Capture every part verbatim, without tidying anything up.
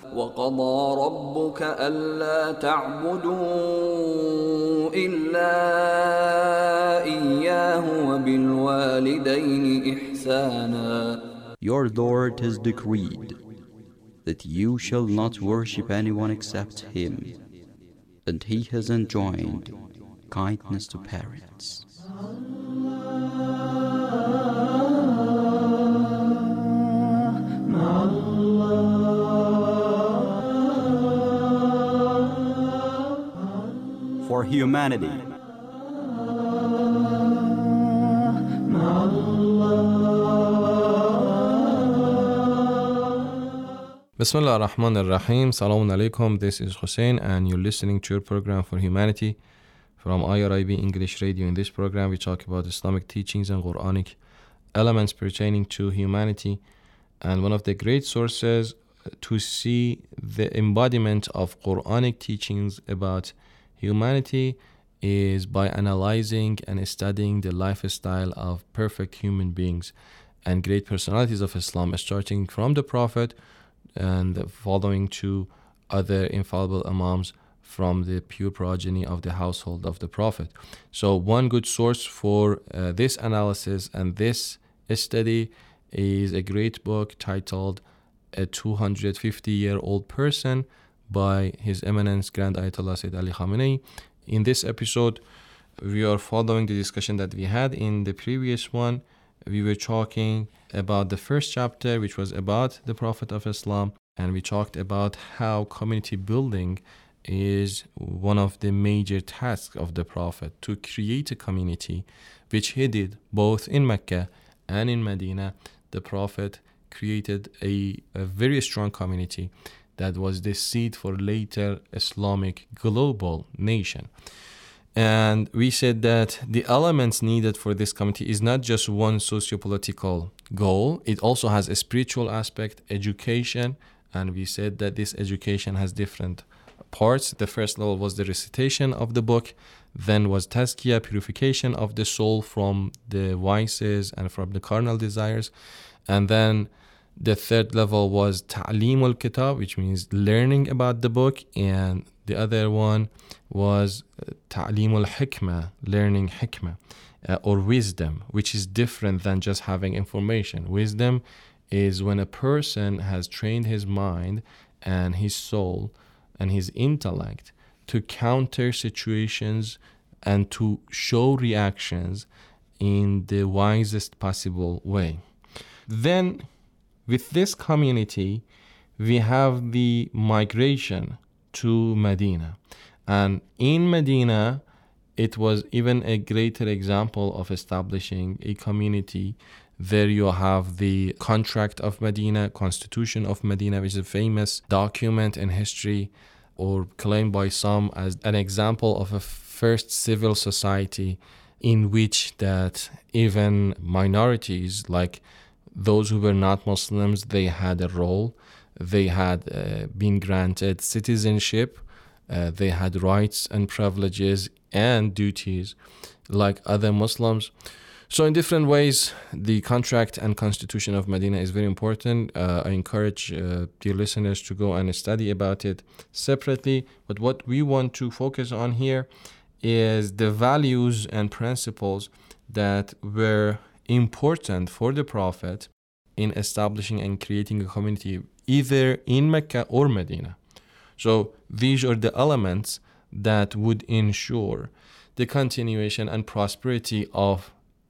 وَقَضَى رَبُّكَ أَلَّا تَعْبُدُوا إِلَّا إِيَّاهُ وَبِالْوَالِدَيْنِ إِحْسَانًا. Your Lord has decreed that you shall not worship anyone except Him, and He has enjoined kindness to parents. For humanity. Bismillah ar-Rahman ar-Rahim. Salaam alaikum. This is Hussein and you're listening to your program For Humanity from I R I B English Radio. In this program we talk about Islamic teachings and Quranic elements pertaining to humanity. And one of the great sources to see the embodiment of Quranic teachings about humanity is by analyzing and studying the lifestyle of perfect human beings and great personalities of Islam, starting from the Prophet and following to other infallible imams from the pure progeny of the household of the Prophet. So one good source for uh, this analysis and this study is a great book titled A two hundred fifty year old Person by His Eminence Grand Ayatollah Sayyid Ali Khamenei. In this episode, we are following the discussion that we had in the previous one. We were talking about the first chapter, which was about the Prophet of Islam, and we talked about how community building is one of the major tasks of the Prophet, to create a community, which he did both in Mecca and in Medina. The Prophet created a, a very strong community that was the seed for later Islamic global nation. And we said that the elements needed for this community is not just one socio-political goal. It also has a spiritual aspect, education. And we said that this education has different parts. The first level was the recitation of the book. Then was tazkiyah, purification of the soul from the vices and from the carnal desires. And then the third level was ta'lim al-kitab, which means learning about the book. And the other one was ta'lim al-hikmah, learning hikmah uh, or wisdom, which is different than just having information. Wisdom is when a person has trained his mind and his soul and his intellect to counter situations and to show reactions in the wisest possible way. Then with this community, we have the migration to Medina. And in Medina, it was even a greater example of establishing a community. There you have the Contract of Medina, Constitution of Medina, which is a famous document in history, or claimed by some as an example of a first civil society in which that even minorities, like those who were not Muslims, they had a role. They had uh, been granted citizenship. Uh, they had rights and privileges and duties like other Muslims. So in different ways, the contract and constitution of Medina is very important. Uh, I encourage uh, dear listeners to go and study about it separately. But what we want to focus on here is the values and principles that were important for the Prophet in establishing and creating a community either in Mecca or Medina. So these are the elements that would ensure the continuation and prosperity of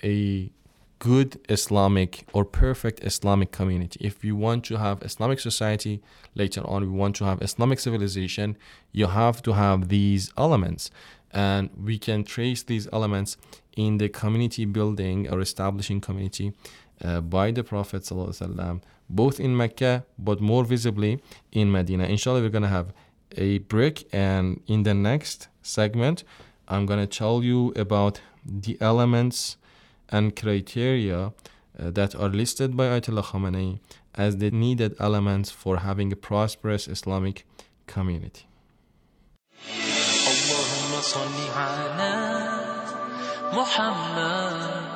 a good Islamic or perfect Islamic community. If you want to have Islamic society later on, we want to have Islamic civilization, you have to have these elements. And we can trace these elements in the community building or establishing community uh, by the Prophet ﷺ, both in Mecca, but more visibly in Medina. Inshallah, we're going to have a break. And in the next segment, I'm going to tell you about the elements and criteria uh, that are listed by Ayatollah Khamenei as the needed elements for having a prosperous Islamic community. اللهم صل على محمد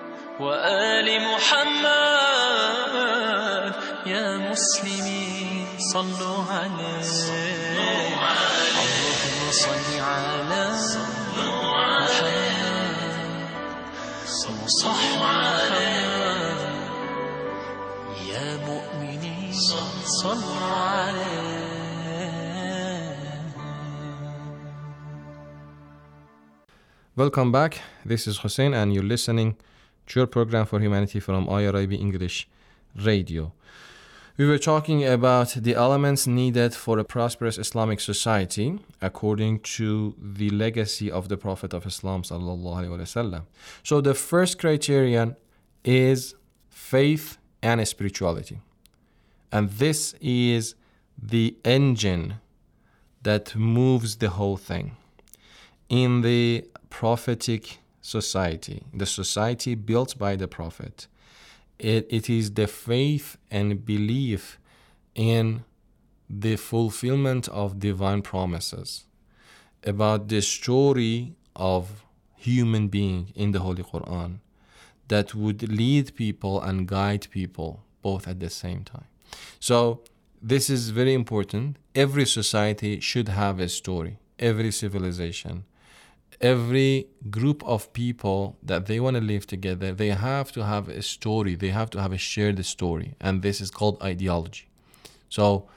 وآل محمد يا مسلمين صلوا عليه اللهم صل على محمد وصحبه محمد يا مؤمنين صلوا عليه. Welcome back. This is Hussein and you're listening to your program for humanity from I R I B English Radio. We were talking about the elements needed for a prosperous Islamic society according to the legacy of the Prophet of Islam sallallahu alaihi wasallam. So the first criterion is faith and spirituality. And this is the engine that moves the whole thing. In the prophetic society, the society built by the Prophet, it, it is the faith and belief in the fulfillment of divine promises, about the story of human being in the Holy Quran that would lead people and guide people both at the same time. So this is very important. Every society should have a story, every civilization. Every group of people that they want to live together, they have to have a story. They have to have a shared story. And this is called ideology. So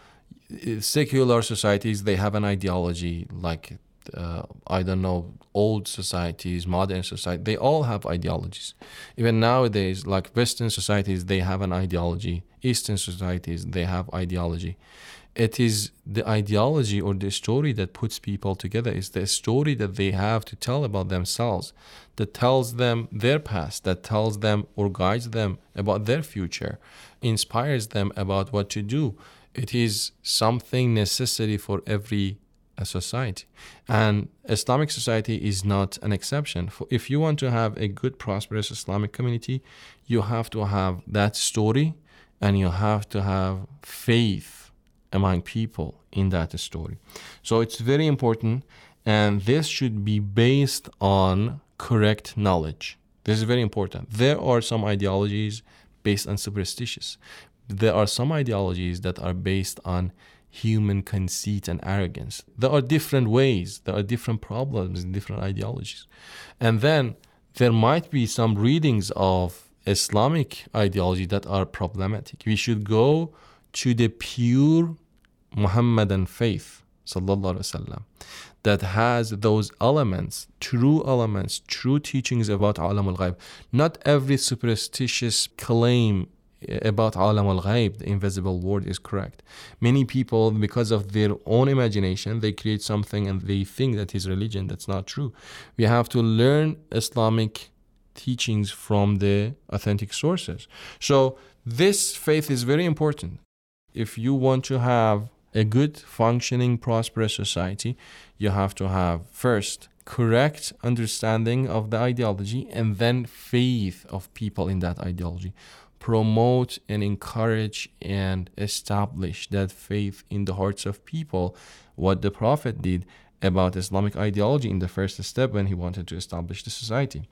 secular societies, they have an ideology like, uh, I don't know, old societies, modern society. They all have ideologies. Even nowadays, like Western societies, they have an ideology. Eastern societies, they have ideology. It is the ideology or the story that puts people together. It's the story that they have to tell about themselves, that tells them their past, that tells them or guides them about their future, inspires them about what to do. It is something necessary for every uh, society. And Islamic society is not an exception. For if you want to have a good, prosperous Islamic community, you have to have that story and you have to have faith among people in that story. So it's very important, and this should be based on correct knowledge. This is very important. There are some ideologies based on superstitions. There are some ideologies that are based on human conceit and arrogance. There are different ways, there are different problems in different ideologies. And then there might be some readings of Islamic ideology that are problematic. We should go to the pure Muhammadan faith, sallallahu alaihi wasallam, that has those elements, true elements, true teachings about Alam al-Ghaib. Not every superstitious claim about Alam al-Ghaib, the invisible world, is correct. Many people, because of their own imagination, they create something and they think that is religion. That's not true. We have to learn Islamic teachings from the authentic sources. So this faith is very important. If you want to have a good, functioning, prosperous society, you have to have first correct understanding of the ideology and then faith of people in that ideology. Promote and encourage and establish that faith in the hearts of people, what the Prophet did about Islamic ideology in the first step when he wanted to establish the society.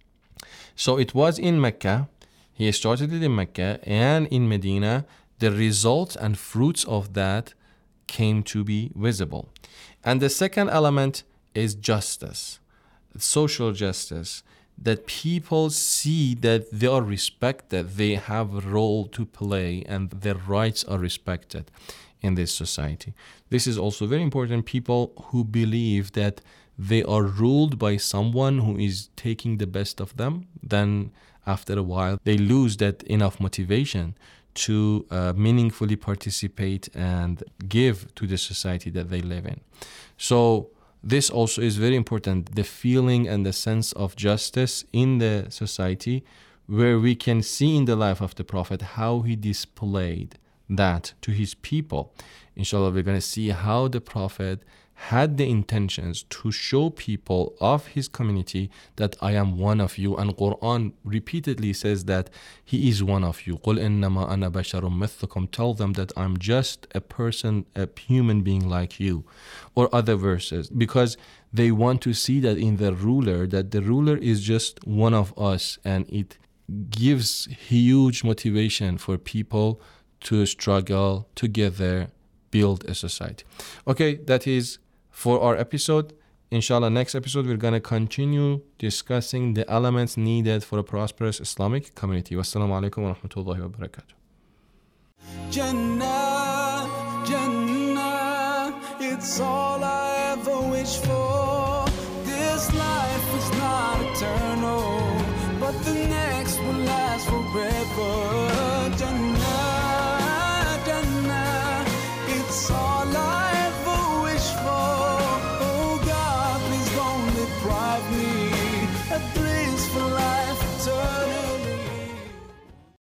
So it was in Mecca. He started it in Mecca, and in Medina the results and fruits of that came to be visible. And the second element is justice, social justice, that people see that they are respected, they have a role to play, and their rights are respected in this society. This is also very important. People who believe that they are ruled by someone who is taking the best of them, then after a while they lose that enough motivation to uh, meaningfully participate and give to the society that they live in. So this also is very important, the feeling and the sense of justice in the society, where we can see in the life of the Prophet how he displayed that to his people. Inshallah, we're going to see how the Prophet had the intentions to show people of his community that I am one of you, and Quran repeatedly says that he is one of you. قُلْ إِنَّمَا أَنَا بَشَرٌ مِثْلُكُمْ. Tell them that I'm just a person, a human being like you, or other verses, because they want to see that in the ruler, that the ruler is just one of us, and it gives huge motivation for people to struggle together build a society. Okay, that is for our episode. Inshallah, next episode we're going to continue discussing the elements needed for a prosperous Islamic community. Wassalamu alaikum wa rahmatullahi wa barakatuh. Jannah, Jannah, it's all I ever wish for. This life is not eternal, but the next will last forever.